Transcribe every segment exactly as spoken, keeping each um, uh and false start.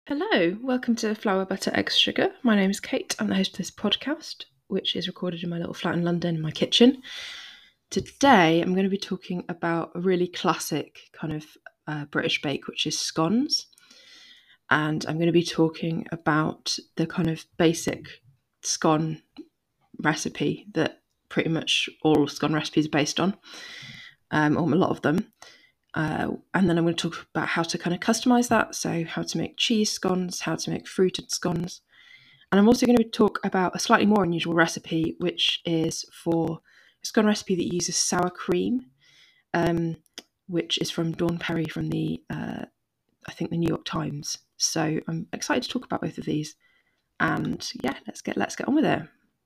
Hello, welcome to Flour, Butter, Eggs, Sugar. My name is Kate. I'm the host of this podcast, which is recorded in my little flat in London in my kitchen. Today, I'm going to be talking about a really classic kind of uh, British bake, which is scones. And I'm going to be talking about the kind of basic scone recipe that pretty much all scone recipes are based on, um, or a lot of them. Uh, and then I'm going to talk about how to kind of customize that. So, how to make cheese scones, how to make fruited scones. And I'm also going to talk about a slightly more unusual recipe, which is for a scone recipe that uses sour cream, um, which is from Dawn Perry from the, uh, I think, the New York Times. So I'm excited to talk about both of these. And yeah, let's get let's get on with it.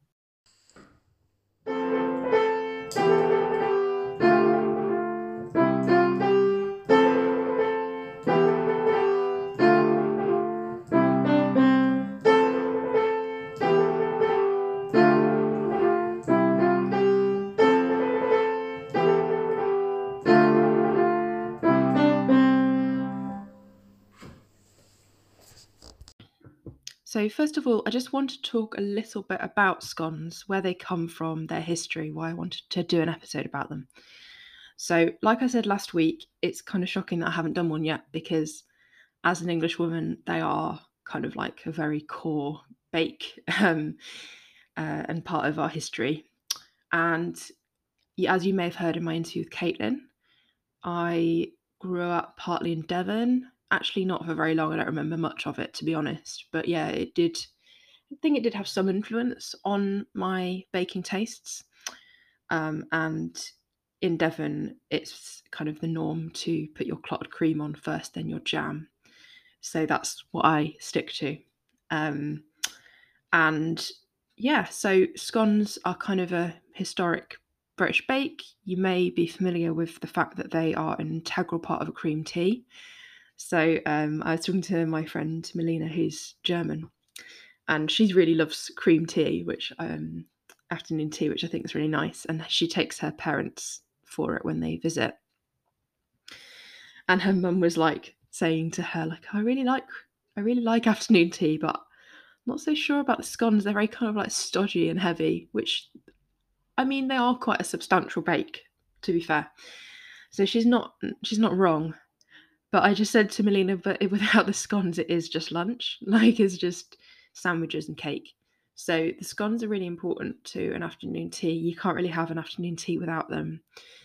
So first of all, I just want to talk a little bit about scones, where they come from, their history, why I wanted to do an episode about them. So, like I said last week, it's kind of shocking that I haven't done one yet because as an English woman, they are kind of like a very core bake um, uh, and part of our history. And as you may have heard in my interview with Caitlin, I grew up partly in Devon. Actually, not for very long. I don't remember much of it, to be honest. But yeah, it did. I think it did have some influence on my baking tastes. Um, and in Devon, it's kind of the norm to put your clotted cream on first, then your jam. So that's what I stick to. Um, and yeah, so scones are kind of a historic British bake. You may be familiar with the fact that they are an integral part of a cream tea. So um, I was talking to my friend Melina, who's German, and she really loves cream tea, which um, afternoon tea, which I think is really nice. And she takes her parents for it when they visit. And her mum was like saying to her, like, I really like, I really like afternoon tea, but not so sure about the scones. They're very kind of like stodgy and heavy, which, I mean, they are quite a substantial bake, to be fair. So she's not she's not wrong. But I just said to Melina, but without the scones, it is just lunch. Like it's just sandwiches and cake. So the scones are really important to an afternoon tea. You can't really have an afternoon tea without them.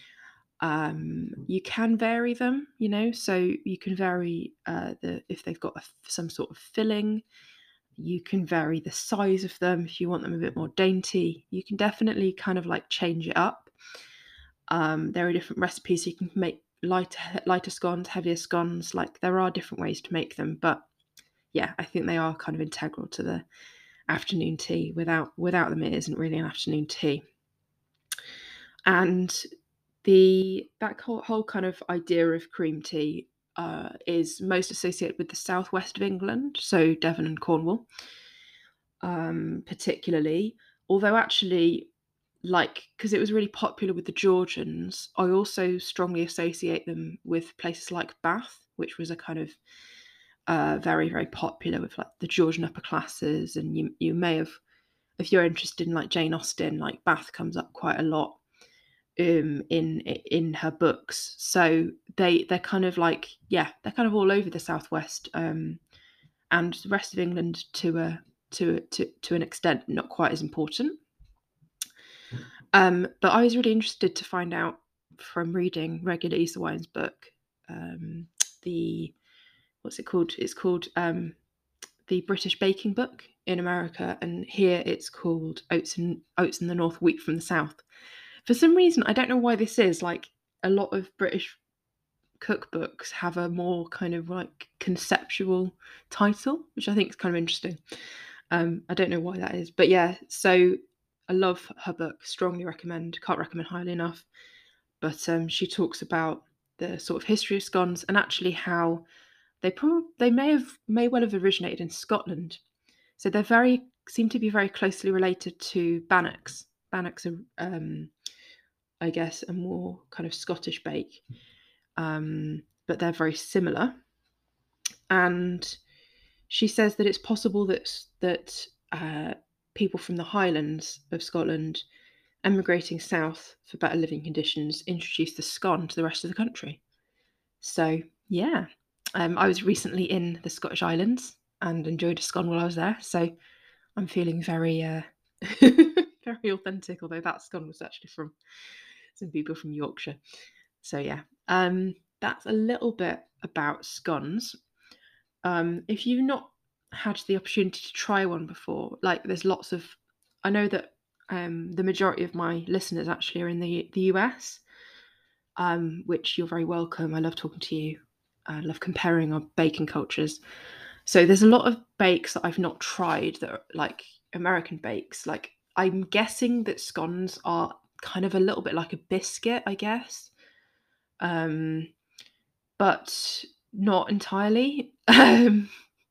Um, you can vary them, you know, so you can vary uh, the if they've got a, some sort of filling. You can vary the size of them if you want them a bit more dainty. You can definitely kind of like change it up. Um, there are different recipes you can make lighter lighter scones, heavier scones. Like there are different ways to make them, but yeah, I think they are kind of integral to the afternoon tea. Without without them, it isn't really an afternoon tea. And the that whole, whole kind of idea of cream tea uh, is most associated with the southwest of England, so Devon and Cornwall, um, particularly. Although actually, like, because it was really popular with the Georgians, I also strongly associate them with places like Bath, which was a kind of uh, very, very popular with like the Georgian upper classes. And you, you may have, if you're interested in like Jane Austen, like Bath comes up quite a lot um, in in her books. So they they're kind of like yeah, they're kind of all over the southwest um, and the rest of England to a to to to an extent, not quite as important. Um, but I was really interested to find out from reading Regular Easter Wine's book, um, the what's it called? It's called um, the British Baking Book in America, and here it's called Oats and Oats in the North, Wheat from the South. For some reason, I don't know why this is. Like a lot of British cookbooks have a more kind of like conceptual title, which I think is kind of interesting. Um, I don't know why that is, but yeah. So I love her book. Strongly recommend. Can't recommend highly enough. But um, she talks about the sort of history of scones and actually how they probably they may have may well have originated in Scotland. So they're very seem to be very closely related to bannocks. Bannocks are, um, I guess, a more kind of Scottish bake, um, but they're very similar. And she says that it's possible that that uh, people from the Highlands of Scotland emigrating south for better living conditions introduced the scone to the rest of the country. So yeah, um, I was recently in the Scottish Islands and enjoyed a scone while I was there. So I'm feeling very, uh, very authentic. Although that scone was actually from some people from Yorkshire. So yeah, um, that's a little bit about scones. Um, if you've not had the opportunity to try one before, like there's lots of, I know that um, the majority of my listeners actually are in the the U S, um, which you're very welcome. I love talking to you. I love comparing our baking cultures. So there's a lot of bakes that I've not tried that are like American bakes. Like I'm guessing that scones are kind of a little bit like a biscuit, I guess, um, but not entirely. um,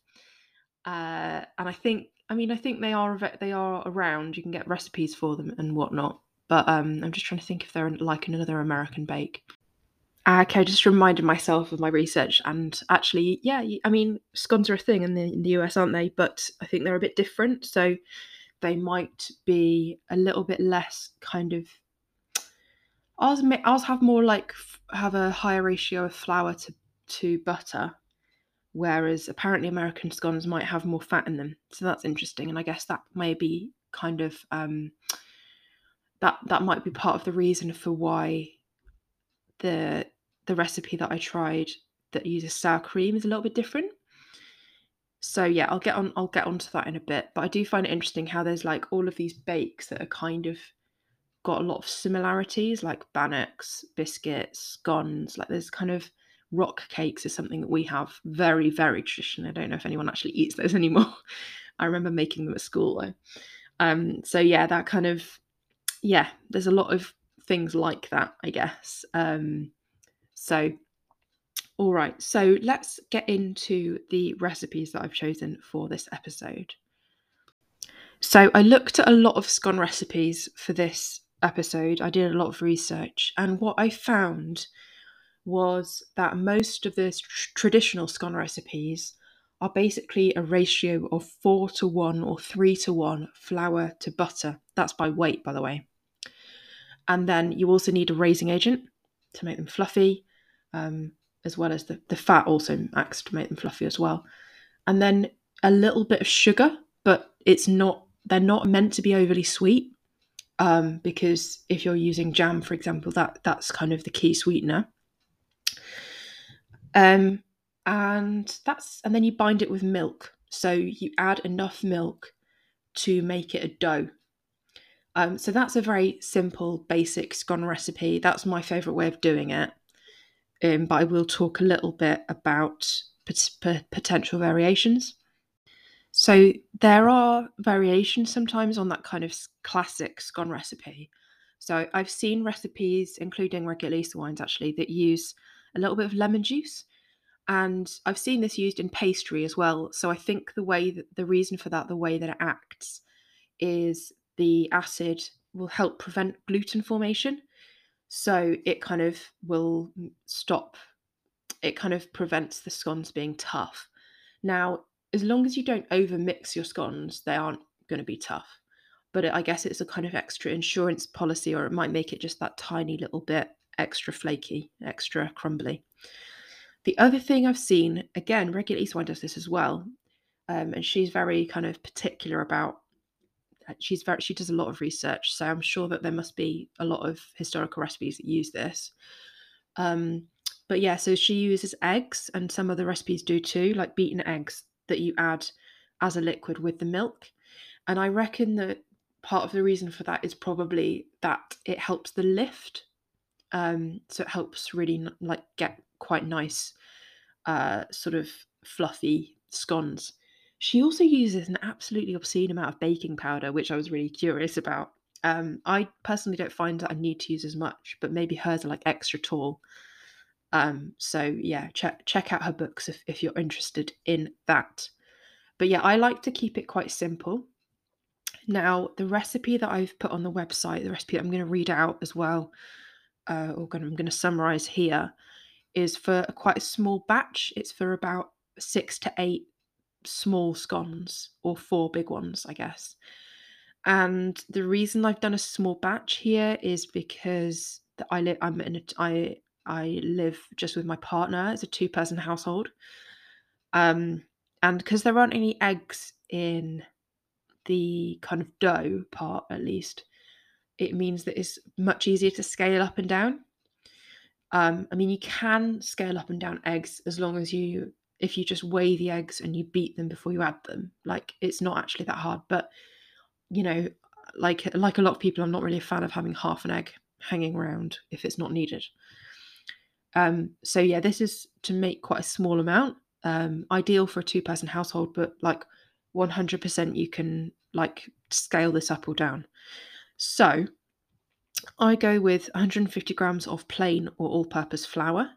uh, and I think, I mean, I think they are they are around. You can get recipes for them and whatnot. But um, I'm just trying to think if they're like another American bake. Ah, okay, I just reminded myself of my research, and actually, yeah, I mean, scones are a thing in the, in the U S, aren't they? But I think they're a bit different, so they might be a little bit less kind of. Ours, ours have more like have a higher ratio of flour to to butter, whereas apparently American scones might have more fat in them. So that's interesting, and I guess that may be kind of um, that that might be part of the reason for why the the recipe that I tried that uses sour cream is a little bit different. So yeah, I'll get on I'll get onto that in a bit. But I do find it interesting how there's like all of these bakes that are kind of got a lot of similarities, like bannocks, biscuits, scones. Like there's kind of rock cakes is something that we have very, very traditional. I don't know if anyone actually eats those anymore. I remember making them at school though. Um, so yeah, that kind of yeah, there's a lot of things like that, I guess. Um, so all right, so let's get into the recipes that I've chosen for this episode. So I looked at a lot of scone recipes for this episode. I did a lot of research, and what I found was that most of the tr- traditional scone recipes are basically a ratio of four to one or three to one flour to butter. That's by weight, by the way. And then you also need a raising agent to make them fluffy, um, as well as the, the fat also acts to make them fluffy as well. And then a little bit of sugar, but it's not, they're not meant to be overly sweet, um, because if you're using jam, for example, that that's kind of the key sweetener. Um, and that's and then you bind it with milk. So you add enough milk to make it a dough. Um, so that's a very simple, basic scone recipe. That's my favourite way of doing it. Um, but I will talk a little bit about pot- pot- potential variations. So there are variations sometimes on that kind of classic scone recipe. So I've seen recipes, including Regalisa wines actually, that use a little bit of lemon juice. And I've seen this used in pastry as well. So I think the way that the reason for that, the way that it acts, is the acid will help prevent gluten formation. So it kind of will stop, it kind of prevents the scones being tough. Now, as long as you don't over mix your scones, they aren't going to be tough. But it, I guess it's a kind of extra insurance policy, or it might make it just that tiny little bit extra flaky, extra crumbly. The other thing I've seen, again, Regular East Wine does this as well, um, and she's very kind of particular about. She's very she does a lot of research, so I'm sure that there must be a lot of historical recipes that use this. Um, but yeah, so she uses eggs, and some other recipes do too, like beaten eggs that you add as a liquid with the milk. And I reckon that part of the reason for that is probably that it helps the lift. Um, so it helps really like get quite nice, uh, sort of fluffy scones. She also uses an absolutely obscene amount of baking powder, which I was really curious about. Um, I personally don't find that I need to use as much, but maybe hers are like extra tall. Um, so yeah, check check out her books if, if you're interested in that. But yeah, I like to keep it quite simple. Now, the recipe that I've put on the website, the recipe that I'm going to read out as well, uh, or I'm going to summarize here, is for a quite a small batch. It's for about six to eight small scones or four big ones, I guess. And the reason I've done a small batch here is because the, I live I'm in a I I live just with my partner. It's a two person household. Um, and because there aren't any eggs in the kind of dough part, at least, it means that it's much easier to scale up and down. Um, I mean, you can scale up and down eggs as long as you, if you just weigh the eggs and you beat them before you add them. Like, it's not actually that hard. But you know, like like a lot of people, I'm not really a fan of having half an egg hanging around if it's not needed. Um, so yeah, this is to make quite a small amount. Um, ideal for a two-person household, but like one hundred percent you can like scale this up or down. So I go with one hundred fifty grams of plain or all-purpose flour.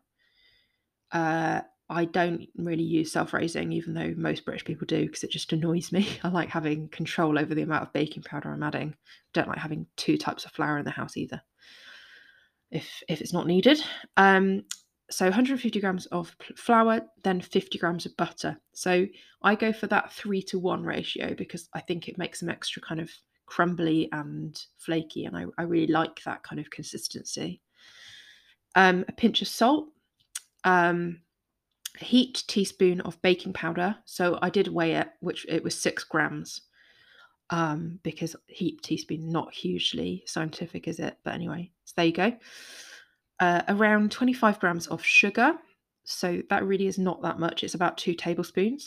Uh, I don't really use self-raising, even though most British people do, because it just annoys me. I like having control over the amount of baking powder I'm adding. Don't like having two types of flour in the house either, if if it's not needed. Um, so one hundred fifty grams of flour, then fifty grams of butter. So I go for that three to one ratio because I think it makes them extra kind of crumbly and flaky, and I, I really like that kind of consistency. Um, a pinch of salt. Um, a heaped teaspoon of baking powder. So I did weigh it, which it was six grams. Um, because heaped teaspoon, not hugely scientific, is it? But anyway, so there you go. Uh, around twenty-five grams of sugar. So that really is not that much. It's about two tablespoons.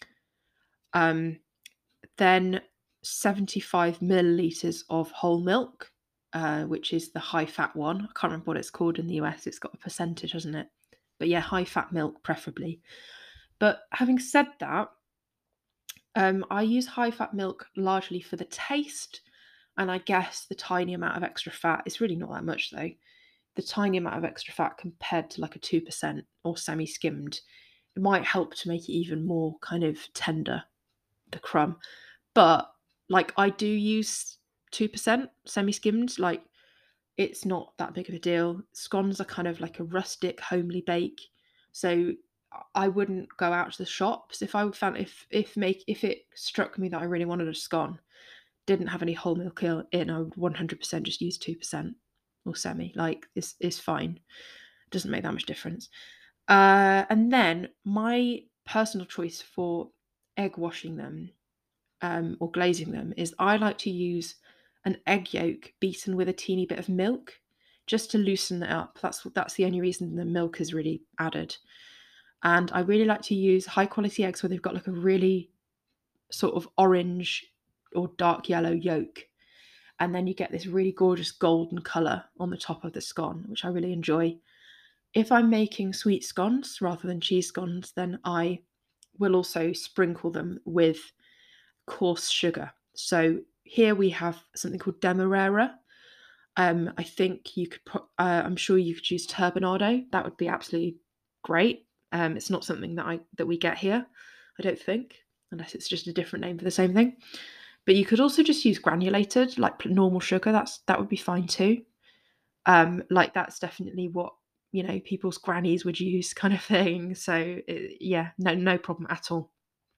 Um, then seventy-five milliliters of whole milk, uh, which is the high fat one. I can't remember what it's called in the U S. It's got a percentage, hasn't it? But yeah, high fat milk preferably. But having said that, um, I use high fat milk largely for the taste, and I guess the tiny amount of extra fat. It's really not that much though. The tiny amount of extra fat compared to like a two percent or semi skimmed, it might help to make it even more kind of tender, the crumb. But like I do use two percent semi skimmed, like it's not that big of a deal. Scones are kind of like a rustic, homely bake. So I wouldn't go out to the shops if I found if if make if it struck me that I really wanted a scone, didn't have any whole milk in, I would one hundred percent just use two percent or semi. Like this is fine. Doesn't make that much difference. Uh, and then my personal choice for egg washing them um, or glazing them is I like to use an egg yolk beaten with a teeny bit of milk just to loosen it up. That's that's the only reason the milk is really added. And I really like to use high quality eggs where they've got like a really sort of orange or dark yellow yolk. And then you get this really gorgeous golden colour on the top of the scone, which I really enjoy. If I'm making sweet scones rather than cheese scones, then I will also sprinkle them with coarse sugar. So here we have something called Demerara. Um, I think you could, pro- uh, I'm sure you could use turbinado. That would be absolutely great. Um, it's not something that I that we get here, I don't think, unless it's just a different name for the same thing. But you could also just use granulated, like normal sugar. That's that would be fine too. Um, like that's definitely what you know people's grannies would use, kind of thing. So it, yeah, no, no problem at all.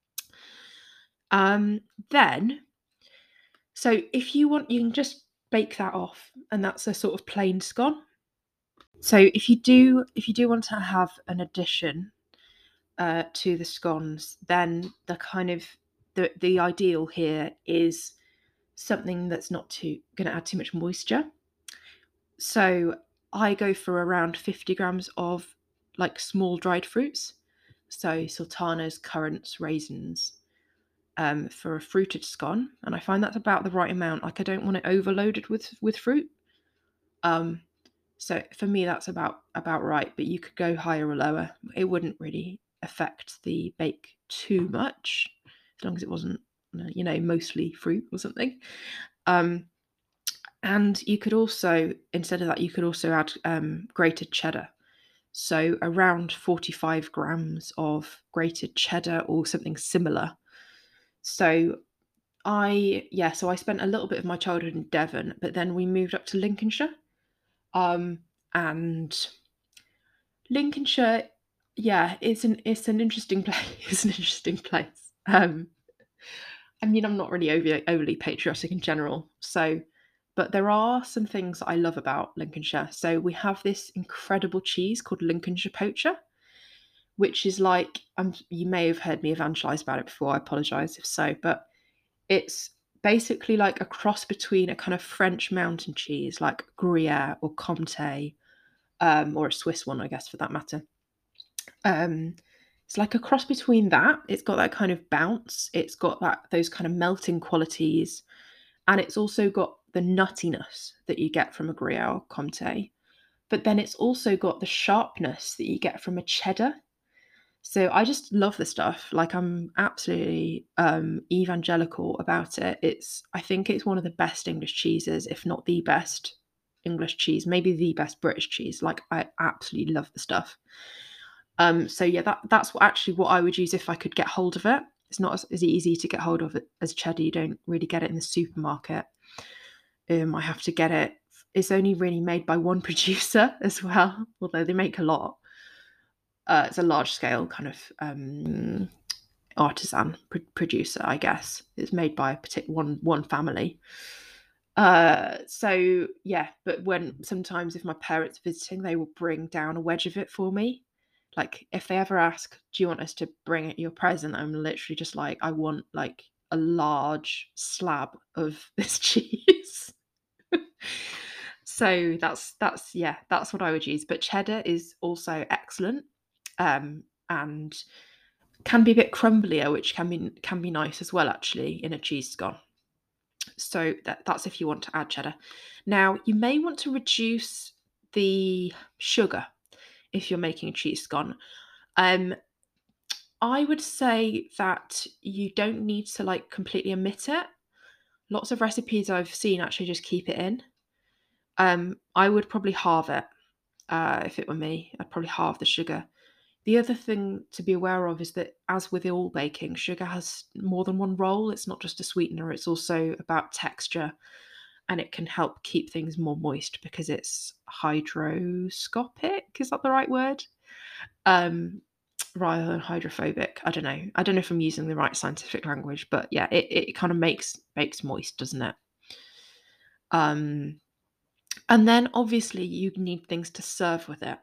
Um, then, so if you want, you can just bake that off, and that's a sort of plain scone. So if you do, if you do want to have an addition uh, to the scones, then the kind of the the ideal here is something that's not too going to add too much moisture. So I go for around fifty grams of like small dried fruits, so sultanas, currants, raisins, um, for a fruited scone, and I find that's about the right amount. Like I don't want it overloaded with with fruit. Um, so for me, that's about about right. But you could go higher or lower. It wouldn't really affect the bake too much, as long as it wasn't, you know, mostly fruit or something. Um, and you could also, instead of that, you could also add um, grated cheddar. So around forty-five grams of grated cheddar or something similar. So I, yeah, so I spent a little bit of my childhood in Devon, but then we moved up to Lincolnshire. Um, and Lincolnshire, yeah, it's an it's an interesting place. It's an interesting place. Um, I mean, I'm not really over, overly patriotic in general, so, but there are some things that I love about Lincolnshire. So we have this incredible cheese called Lincolnshire Poacher, which is like, um, you may have heard me evangelise about it before. I apologise if so, but it's basically like a cross between a kind of French mountain cheese like Gruyere or Comté, um, or a Swiss one, I guess, for that matter. Um, it's like a cross between that. It's got that kind of bounce. It's got that those kind of melting qualities, and it's also got the nuttiness that you get from a Gruyere or Comté. But then it's also got the sharpness that you get from a cheddar. So I just love the stuff. Like, I'm absolutely um, evangelical about it. It's I think it's one of the best English cheeses, if not the best English cheese, maybe the best British cheese. Like, I absolutely love the stuff. Um, so yeah, that that's what, actually what I would use if I could get hold of it. It's not as, as easy to get hold of it as cheddar. You don't really get it in the supermarket. Um, I have to get it. It's only really made by one producer as well, although they make a lot. Uh, it's a large scale kind of um, artisan pr- producer, I guess. It's made by a particular one one family. Uh, so yeah, but when sometimes if my parents are visiting, they will bring down a wedge of it for me. Like, if they ever ask, "Do you want us to bring it your present?" I'm literally just like, I want like a large slab of this cheese. So that's that's yeah, that's what I would use. But cheddar is also excellent, um, and can be a bit crumblier, which can be can be nice as well, actually, in a cheese scone. So that, that's if you want to add cheddar. Now, you may want to reduce the sugar if you're making a cheese scone. Um, I would say that you don't need to like completely omit it. Lots of recipes I've seen actually just keep it in. Um, I would probably halve it. Uh, if it were me, I'd probably halve the sugar. The other thing to be aware of is that, as with all baking, sugar has more than one role. It's not just a sweetener, it's also about texture, and it can help keep things more moist because it's hydroscopic. Is that the right word? Um, rather than hydrophobic. I don't know. I don't know if I'm using the right scientific language, but yeah, it, it kind of makes makes moist, doesn't it? Um, and then obviously you need things to serve with it.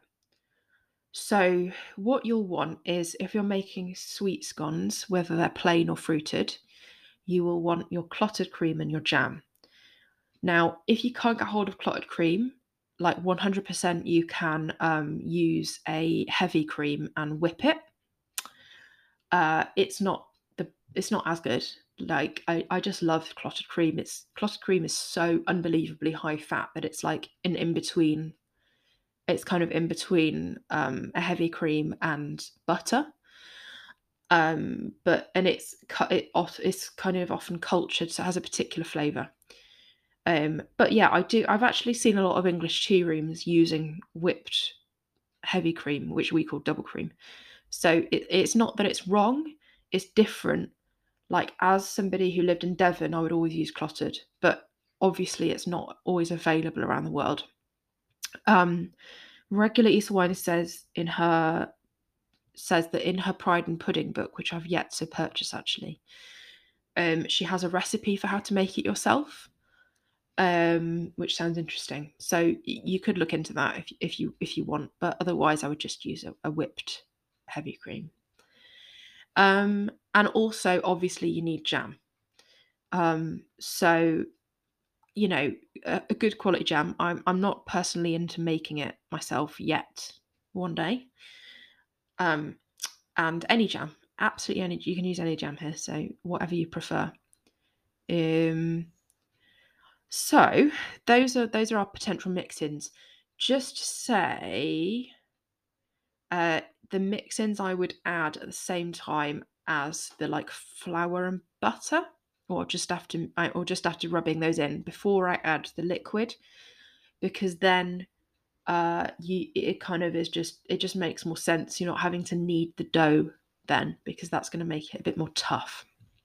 So what you'll want is, if you're making sweet scones, whether they're plain or fruited, you will want your clotted cream and your jam. Now, if you can't get hold of clotted cream, like one hundred percent you can um, use a heavy cream and whip it. Uh, it's not the it's not as good. Like, I, I just love clotted cream. It's clotted cream is so unbelievably high fat that it's like an in between. It's kind of in between um, a heavy cream and butter. Um, but and it's it it's kind of often cultured, so it has a particular flavour. Um, but yeah, I do. I've actually seen a lot of English tea rooms using whipped heavy cream, which we call double cream. So it, it's not that it's wrong; it's different. Like, as somebody who lived in Devon, I would always use clotted, but obviously it's not always available around the world. Um, Regular Easter Wine says in her says that in her Pride and Pudding book, which I've yet to purchase actually, um, she has a recipe for how to make it yourself, um, which sounds interesting. So you could look into that if if you if you want, but otherwise I would just use a, a whipped heavy cream. Um, and also, obviously, you need jam. Um, so you know, a, a good quality jam. I'm I'm not personally into making it myself yet. One day, um, and any jam, absolutely any. You can use any jam here, so whatever you prefer. Um, so those are those are our potential mix-ins. Just to say, uh, the mix-ins I would add at the same time as the like flour and butter, or just after or just after rubbing those in before I add the liquid, because then uh you it kind of is just it just makes more sense. You're not having to knead the dough then, because that's going to make it a bit more tough.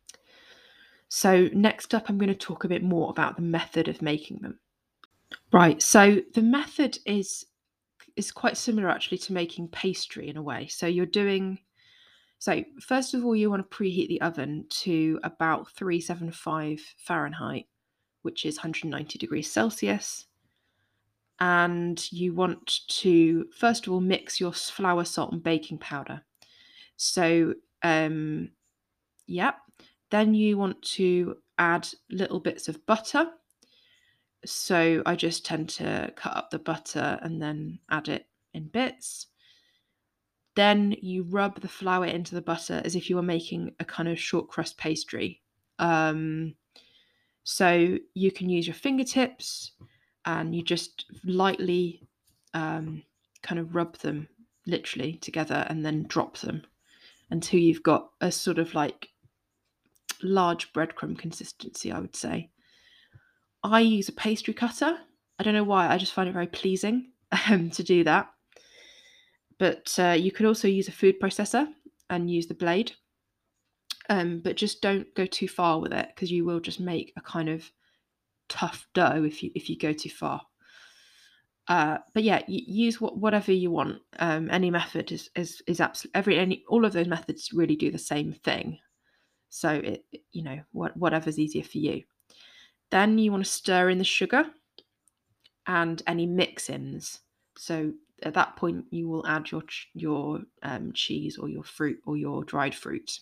So next up, I'm going to talk a bit more about the method of making them. Right, so the method is is quite similar actually to making pastry in a way. So you're doing So first of all, you want to preheat the oven to about three seventy-five Fahrenheit, which is one hundred ninety degrees Celsius. And you want to, first of all, mix your flour, salt, and baking powder. So, um, yeah. Then you want to add little bits of butter. So I just tend to cut up the butter and then add it in bits. Then you rub the flour into the butter as if you were making a kind of short crust pastry. Um, so you can use your fingertips and you just lightly um, kind of rub them literally together and then drop them until you've got a sort of like large breadcrumb consistency, I would say. I use a pastry cutter. I don't know why, I just find it very pleasing um, to do that. But uh, you could also use a food processor and use the blade. Um, but just don't go too far with it because you will just make a kind of tough dough if you if you go too far. Uh, but yeah, y- use what, whatever you want. Um, any method is is is absolutely every any all of those methods really do the same thing. So it you know what whatever's easier for you. Then you want to stir in the sugar and any mix-ins. So at that point, you will add your your um, cheese or your fruit or your dried fruit.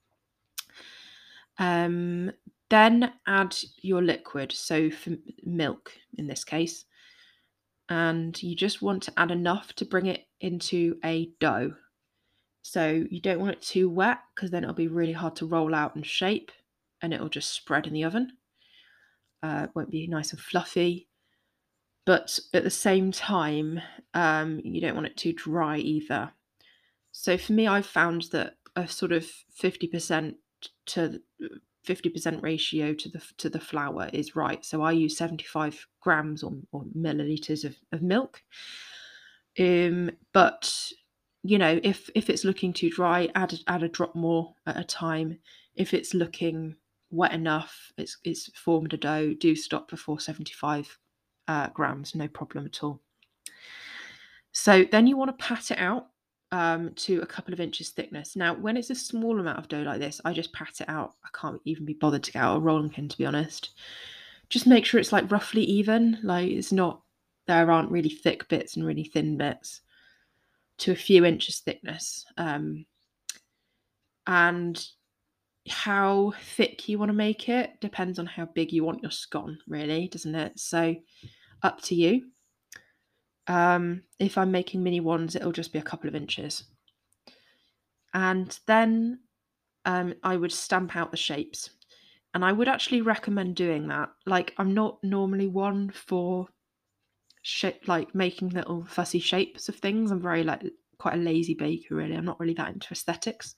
Um, then add your liquid, so for milk in this case, and you just want to add enough to bring it into a dough. So you don't want it too wet because then it'll be really hard to roll out and shape, and it'll just spread in the oven. Uh, it won't be nice and fluffy. But at the same time, um, you don't want it too dry either. So for me, I've found that a sort of fifty percent to fifty percent ratio to the to the flour is right. So I use seventy-five grams or, or milliliters of, of milk. Um, but you know, if if it's looking too dry, add add a drop more at a time. If it's looking wet enough, it's it's formed a dough, do stop before seventy-five uh, grams, no problem at all. So then you want to pat it out um, to a couple of inches thickness. Now, when it's a small amount of dough like this, I just pat it out. I can't even be bothered to get out a rolling pin, to be honest. Just make sure it's like roughly even. Like it's not, there aren't really thick bits and really thin bits, to a few inches thickness. Um, and how thick you want to make it depends on how big you want your scone, really, doesn't it? So up to you. Um, if I'm making mini ones, it'll just be a couple of inches. And then um, I would stamp out the shapes. And I would actually recommend doing that. Like, I'm not normally one for shape, like making little fussy shapes of things. I'm very like quite a lazy baker, really. I'm not really that into aesthetics.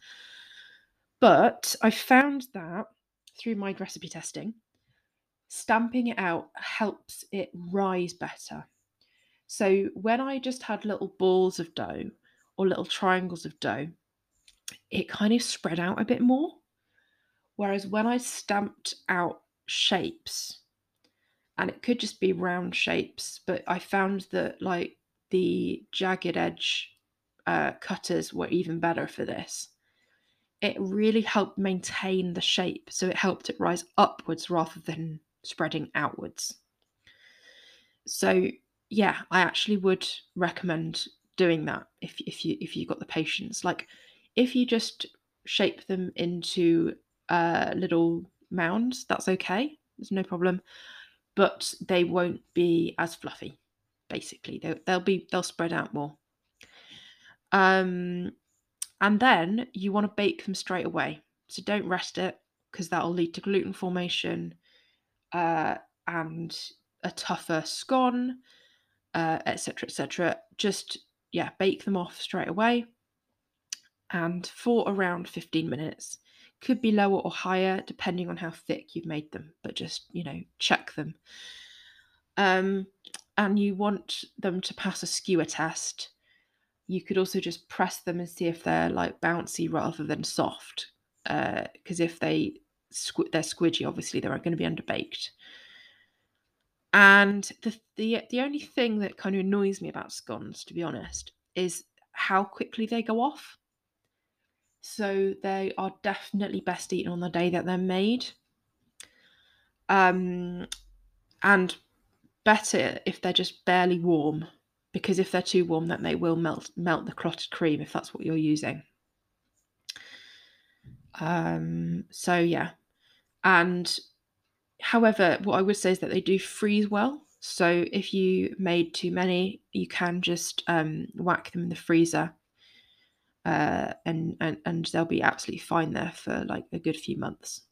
But I found that through my recipe testing, stamping it out helps it rise better. So when I just had little balls of dough or little triangles of dough, it kind of spread out a bit more. Whereas when I stamped out shapes, and it could just be round shapes, but I found that like the jagged edge uh, cutters were even better for this. It really helped maintain the shape, so it helped it rise upwards rather than spreading outwards. So yeah, I actually would recommend doing that if if you if you got the patience. Like if you just shape them into uh, little mounds, that's okay. There's no problem, but they won't be as fluffy. Basically, they, they'll be they'll spread out more. Um, and then you want to bake them straight away. So don't rest it because that'll lead to gluten formation uh, and a tougher scone, uh, et cetera, et cetera. Just yeah, bake them off straight away, and for around fifteen minutes. Could be lower or higher depending on how thick you've made them, but just you know check them. Um, and you want them to pass a skewer test. You could also just press them and see if they're like bouncy rather than soft. Because uh, if they squ- they're squidgy, obviously they're going to be underbaked. And the, the the only thing that kind of annoys me about scones, to be honest, is how quickly they go off. So they are definitely best eaten on the day that they're made. Um, and better if they're just barely warm, because if they're too warm, then they will melt melt the clotted cream if that's what you're using. Um, so yeah, and however, what I would say is that they do freeze well. So if you made too many, you can just um, whack them in the freezer, uh, and, and and they'll be absolutely fine there for like a good few months.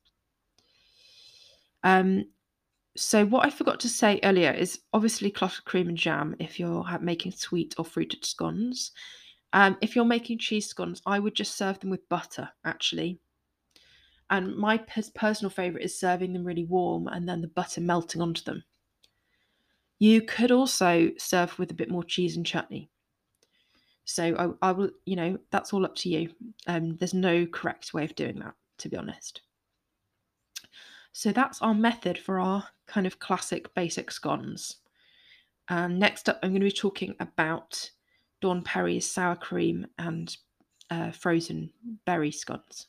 Um, so what I forgot to say earlier is obviously clotted cream and jam if you're making sweet or fruited scones. Um, if you're making cheese scones, I would just serve them with butter, actually. And my personal favourite is serving them really warm and then the butter melting onto them. You could also serve with a bit more cheese and chutney. So I, I will, you know, that's all up to you. Um, there's no correct way of doing that, to be honest. So that's our method for our kind of classic basic scones. And next up, I'm going to be talking about Dawn Perry's sour cream and uh, frozen berry scones.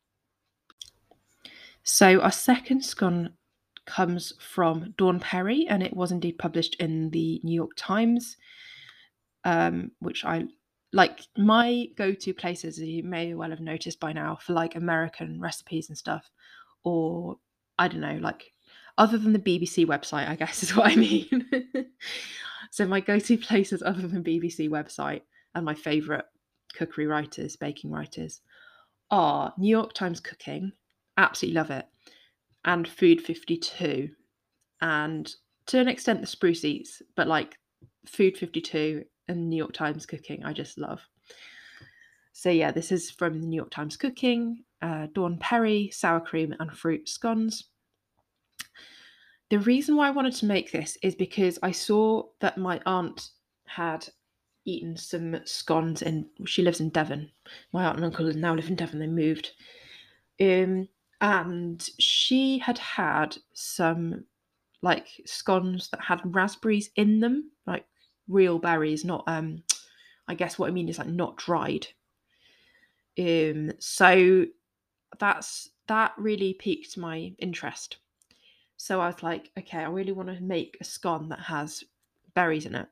So our second scone comes from Dawn Perry, and it was indeed published in the New York Times, um, which I like. My go-to places, you may well have noticed by now, for like American recipes and stuff, or I don't know, like other than the B B C website, I guess is what I mean. So my go-to places other than B B C website and my favourite cookery writers, baking writers, are New York Times Cooking, absolutely love it, and Food fifty-two, and to an extent the Spruce Eats, but like Food fifty-two and New York Times Cooking I just love. So yeah, this is from the New York Times Cooking, uh, Dawn Perry, sour cream and fruit scones. The reason why I wanted to make this is because I saw that my aunt had eaten some scones, and she lives in Devon. My aunt and uncle now live in Devon, they moved. Um, and she had had some like scones that had raspberries in them, like real berries, not um I guess what I mean is like not dried. Um so that's that really piqued my interest. So I was like, okay, I really want to make a scone that has berries in it.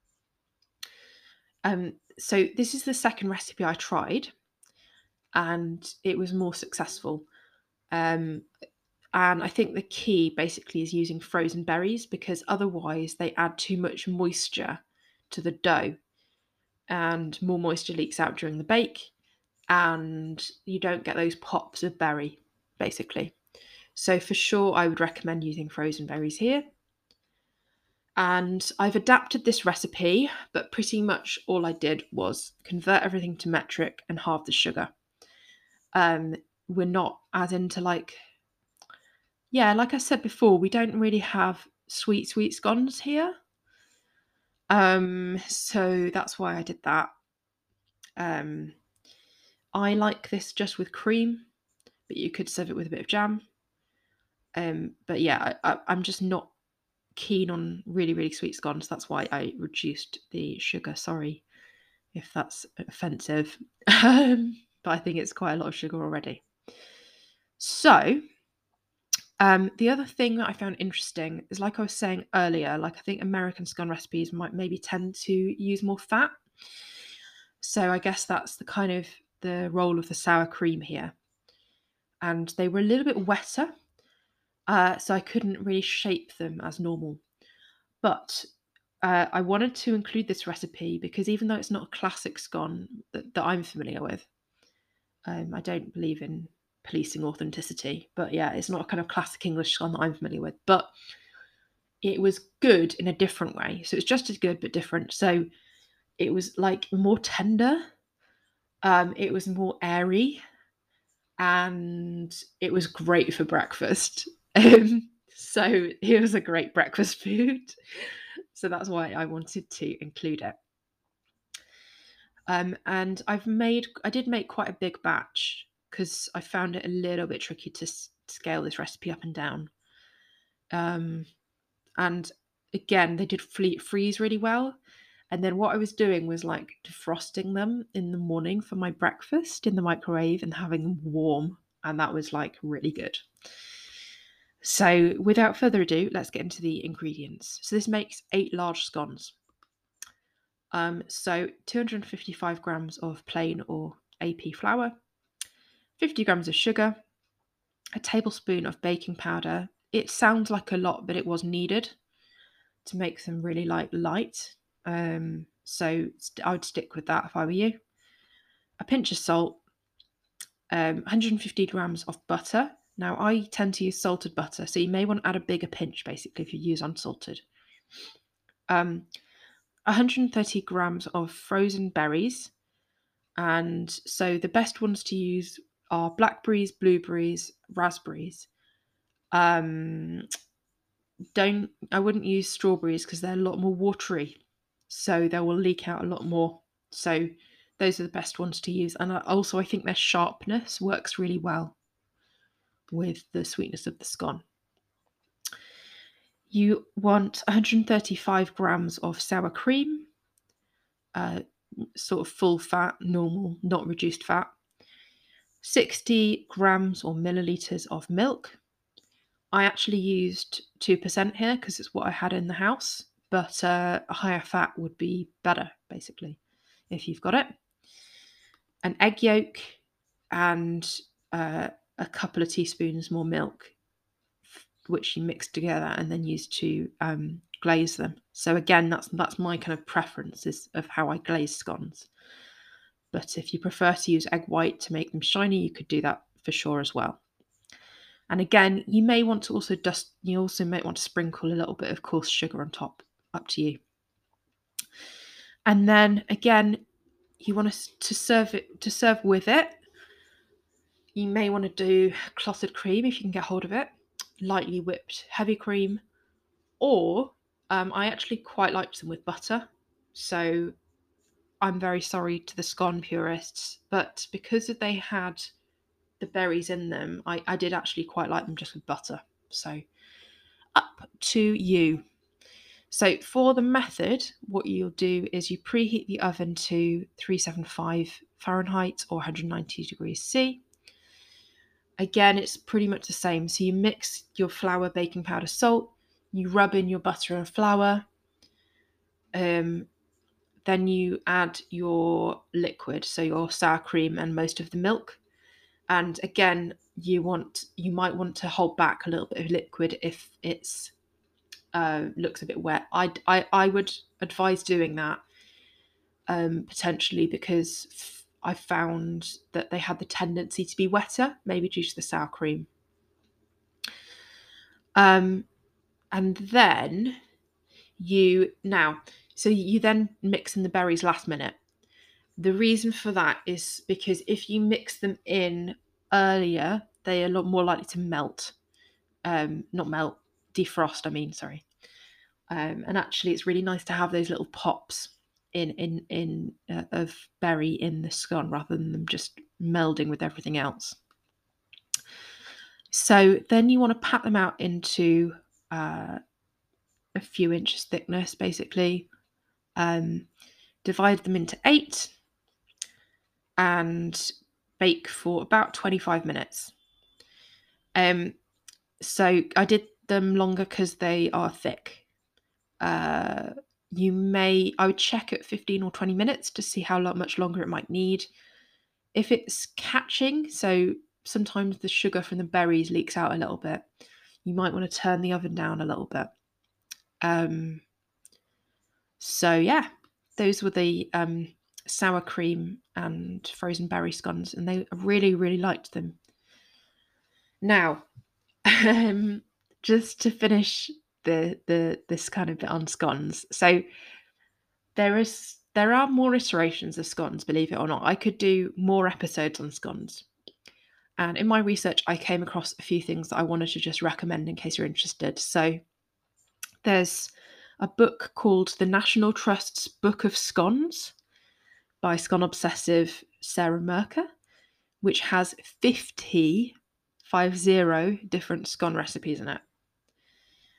Um so this is the second recipe I tried, and it was more successful. Um And I think the key basically is using frozen berries, because otherwise they add too much moisture to the dough, and more moisture leaks out during the bake, and you don't get those pops of berry, basically. So for sure, I would recommend using frozen berries here. And I've adapted this recipe, but pretty much all I did was convert everything to metric and halve the sugar. Um, we're not as into like Yeah, like I said before, we don't really have sweet, sweet scones here. Um, so that's why I did that. Um, I like this just with cream, but you could serve it with a bit of jam. Um, but yeah, I, I, I'm just not keen on really, really sweet scones. That's why I reduced the sugar. Sorry if that's offensive. Um, but I think it's quite a lot of sugar already. So Um, the other thing that I found interesting is, like I was saying earlier, like I think American scone recipes might maybe tend to use more fat. So I guess that's the kind of the role of the sour cream here. And they were a little bit wetter, uh, so I couldn't really shape them as normal. But uh, I wanted to include this recipe because even though it's not a classic scone that, that I'm familiar with, um, I don't believe in policing authenticity. But yeah, it's not a kind of classic English scone that I'm familiar with. But it was good in a different way. So it's just as good but different. So it was like more tender. Um, it was more airy, and it was great for breakfast. Um, so it was a great breakfast food. So that's why I wanted to include it. Um, and I've made, I did make quite a big batch because I found it a little bit tricky to s- scale this recipe up and down. Um, and again, they did fle- freeze really well. And then what I was doing was like defrosting them in the morning for my breakfast in the microwave and having them warm. And that was like really good. So without further ado, let's get into the ingredients. So this makes eight large scones. Um, so two hundred fifty-five grams of plain or A P flour, fifty grams of sugar, a tablespoon of baking powder. It sounds like a lot, but it was needed to make them really like light. Um, so I would stick with that if I were you. A pinch of salt, um, one hundred fifty grams of butter. Now I tend to use salted butter, so you may want to add a bigger pinch basically if you use unsalted. Um, one hundred thirty grams of frozen berries. And so the best ones to use are blackberries, blueberries, raspberries. Um, don't I wouldn't use strawberries because they're a lot more watery, so they will leak out a lot more. So those are the best ones to use. And also I think their sharpness works really well with the sweetness of the scone. You want one hundred thirty-five grams of sour cream, uh, sort of full fat, normal, not reduced fat. sixty grams or milliliters of milk. I actually used two percent here because it's what I had in the house, but uh, a higher fat would be better, basically, if you've got it. An egg yolk and uh, a couple of teaspoons more milk, which you mix together and then use to um, glaze them. So again, that's that's my kind of preferences of how I glaze scones. But if you prefer to use egg white to make them shiny, you could do that for sure as well. And again, you may want to also dust, you also might want to sprinkle a little bit of coarse sugar on top, up to you. And then again, you want to, to serve it, to serve with it, you may want to do clotted cream if you can get hold of it, lightly whipped heavy cream, or um, I actually quite liked them with butter. So I'm very sorry to the scone purists, but because they had the berries in them, I, I did actually quite like them just with butter. So up to you. So for the method, what you'll do is you preheat the oven to three seventy-five Fahrenheit or one hundred ninety degrees C. Again, it's pretty much the same. So you mix your flour, baking powder, salt, you rub in your butter and flour, um, then you add your liquid, so your sour cream and most of the milk. And again, you want you might want to hold back a little bit of liquid if it's uh, looks a bit wet. I, I, I would advise doing that um, potentially because f- I found that they had the tendency to be wetter, maybe due to the sour cream. Um, and then you now, so you then mix in the berries last minute. The reason for that is because if you mix them in earlier, they are a lot more likely to melt. Um, not melt, defrost, I mean, sorry. Um, and actually, it's really nice to have those little pops in in in uh, of berry in the scone rather than them just melding with everything else. So then you want to pat them out into uh, a few inches thickness, basically. Um, divide them into eight and bake for about twenty-five minutes. Um, so I did them longer because they are thick. Uh, you may, I would check at fifteen or twenty minutes to see how much longer it might need. If it's catching, so sometimes the sugar from the berries leaks out a little bit, you might want to turn the oven down a little bit. Um, so yeah, those were the um, sour cream and frozen berry scones, and they really, really liked them. Now, um, just to finish the the this kind of bit on scones, so there is there are more iterations of scones, believe it or not. I could do more episodes on scones. And in my research, I came across a few things that I wanted to just recommend in case you're interested. So there's a book called The National Trust's Book of Scones by scone obsessive Sarah Merker, which has fifty, five zero different scone recipes in it.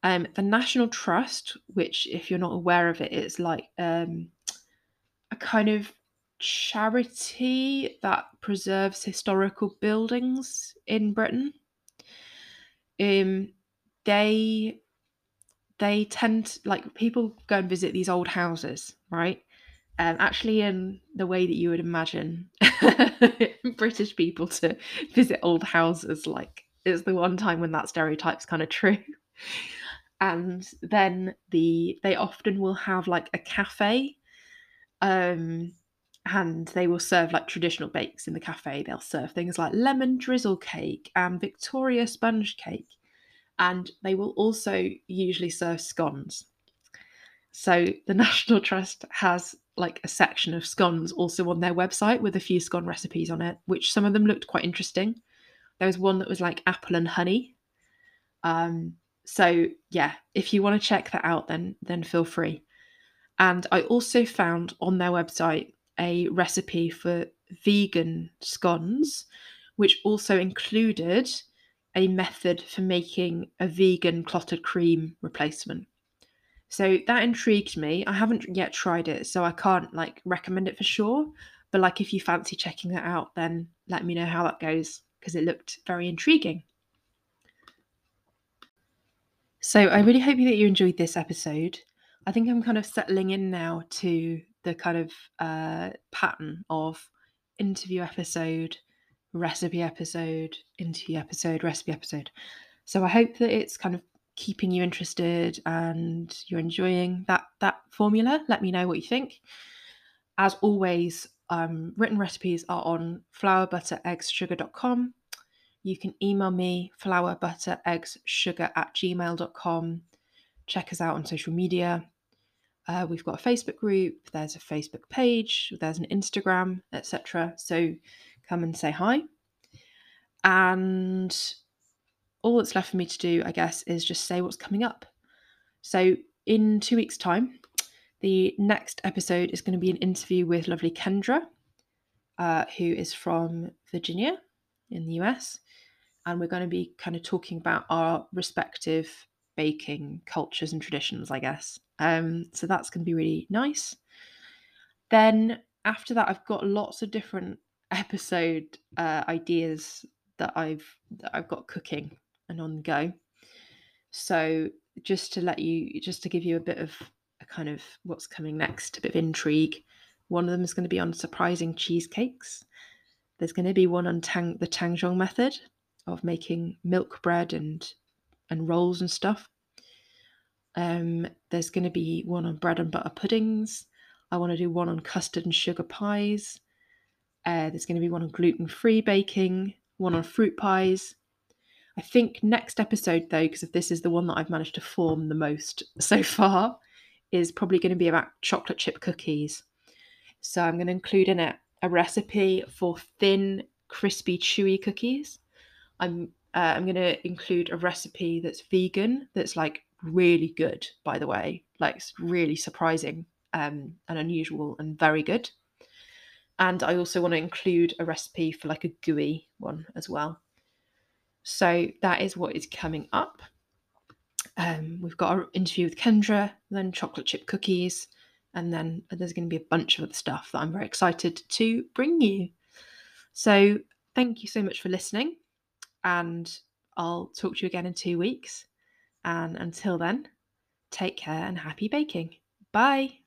Um, the National Trust, which, if you're not aware of it, it's like um, a kind of charity that preserves historical buildings in Britain. Um, they they tend to, like, people go and visit these old houses, right? Um, actually, in the way that you would imagine British people to visit old houses, like, it's the one time when that stereotype's kind of true. And then the they often will have like a cafe, um, and they will serve like traditional bakes in the cafe. They'll serve things like lemon drizzle cake and Victoria sponge cake, and they will also usually serve scones. So the National Trust has like a section of scones also on their website with a few scone recipes on it, which some of them looked quite interesting. There was one that was like apple and honey. Um, so yeah, if you want to check that out, then then feel free. And I also found on their website a recipe for vegan scones, which also included a method for making a vegan clotted cream replacement. So that intrigued me. I haven't yet tried it, so I can't like recommend it for sure. But like if you fancy checking that out, then let me know how that goes because it looked very intriguing. So I really hope that you enjoyed this episode. I think I'm kind of settling in now to the kind of uh, pattern of interview episode, recipe episode, interview episode, recipe episode. So I hope that it's kind of keeping you interested and you're enjoying that that formula. Let me know what you think. As always, um, written recipes are on flour butter eggs sugar dot com. You can email me flour butter eggs sugar at gmail dot com. Check us out on social media. Uh, we've got a Facebook group, there's a Facebook page, there's an Instagram, et cetera. So come and say hi. And all that's left for me to do, I guess, is just say what's coming up. So in two weeks' time, the next episode is going to be an interview with lovely Kendra, uh, who is from Virginia in the U S. And we're going to be kind of talking about our respective baking cultures and traditions, I guess. Um, so that's going to be really nice. Then after that, I've got lots of different episode uh, ideas that I've that I've got cooking and on the go. So just to let you, just to give you a bit of a kind of what's coming next, a bit of intrigue. One of them is going to be on surprising cheesecakes. There's going to be one on tang, the Tangzhong method of making milk bread and and rolls and stuff. Um, there's going to be one on bread and butter puddings. I want to do one on custard and sugar pies. Uh, there's going to be one on gluten-free baking, one on fruit pies. I think next episode, though, because if this is the one that I've managed to form the most so far, is probably going to be about chocolate chip cookies. So I'm going to include in it a recipe for thin, crispy, chewy cookies. I'm uh, I'm going to include a recipe that's vegan, that's like really good, by the way, like it's really surprising um, and unusual and very good. And I also want to include a recipe for like a gooey one as well. So that is what is coming up. Um, we've got our interview with Kendra, then chocolate chip cookies, and then there's going to be a bunch of other stuff that I'm very excited to bring you. So thank you so much for listening, and I'll talk to you again in two weeks. And until then, take care and happy baking. Bye.